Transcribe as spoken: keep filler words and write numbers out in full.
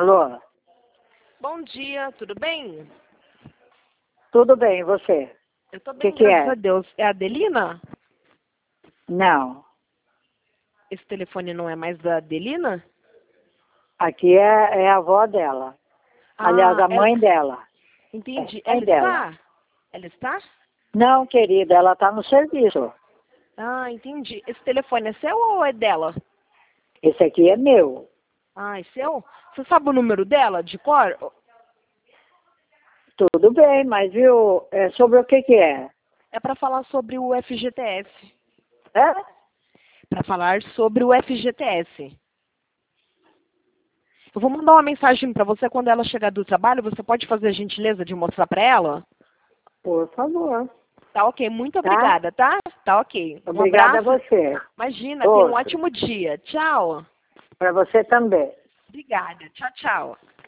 Alô? Bom dia, tudo bem? Tudo bem, e você? Eu tô Que bem, que graças é? a Deus. É a Adelina? Não. Esse telefone não é mais da Adelina? Aqui é, é a avó dela. Aliás, Ah, a ela... mãe dela. entendi. É, mãe Ela dela. está? Ela está? Não, querida, ela está no serviço. Ah, entendi. Esse telefone é seu ou é dela? Esse aqui é meu. Ah, é seu? Você sabe o número dela, de cor? Tudo bem, mas viu, é sobre o que que é? É para falar sobre o F G T S. É? Para falar sobre o F G T S. Eu vou mandar uma mensagem para você quando ela chegar do trabalho. Você pode fazer a gentileza de mostrar para ela? Por favor. Tá ok, muito Tá? obrigada, tá? Tá ok. Um Obrigada a abraço. você. Imagina, tenha um Outro. ótimo dia. Tchau. Para você também. Obrigada. Tchau, tchau.